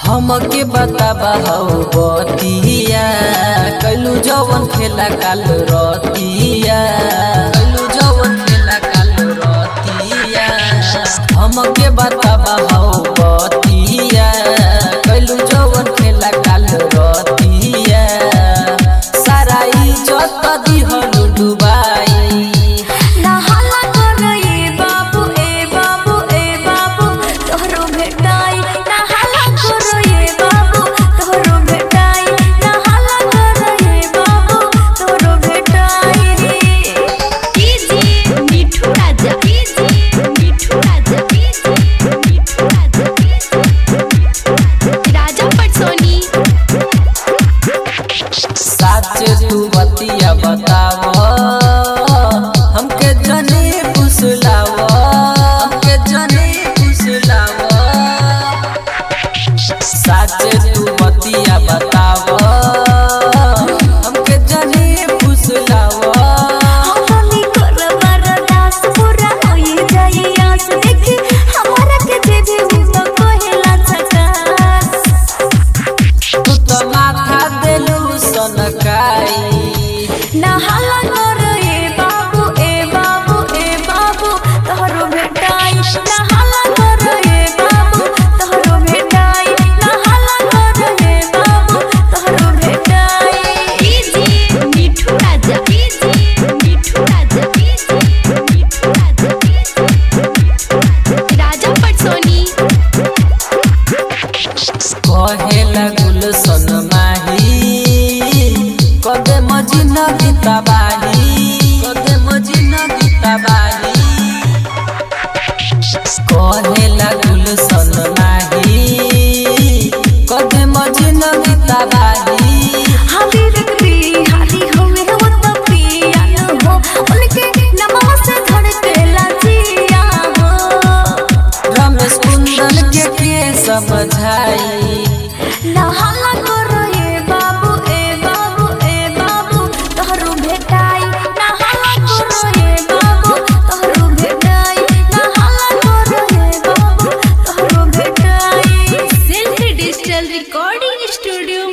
हमके बताबा हौ बतिया कैलू जवन खेला काल रतिया कैलू जवन खेला काल रतिया हमके बताबा हौ बतिया कैलू जवन खेला काल रतिया सारा इज्जत दिहलु डुबाई तू बतिया बताव हमके जने पुसलाव हमके जने पुसलाव साचे तू बतिया बताव हमके जने पुसलाव हमनी कर बरदास पूरा होई जाई आस देख हमरा के दे दे तो कहेला झकास तू तो माथा देलू सनकाई नहाला कर ए बाबू तोहरो भेटाई नहाला कर ए बाबू तोहरो भेटाई नहाला कर ए बाबू तोहरो भेटाई इजी मिठू राजा राजा पटसोनी कहेला गुलशन माही कदे मजिना गीताबाही कदे मजिना गीताबाही कहेला गुलशन माही कदे मजिना गीताबाही हाबीर बिहारी होवे वो तो पिया हो उनके नमः से धड़केला जिया हो रमेश कुंदन के समझाई नहाला करो ए बाबू तोहरो भेटाई नहाला करो ए बाबू तोहरो भेटाई नहाला करो ए बाबू तोहरो भेटाई सेल्फ डिजिटल रिकॉर्डिंग स्टूडियो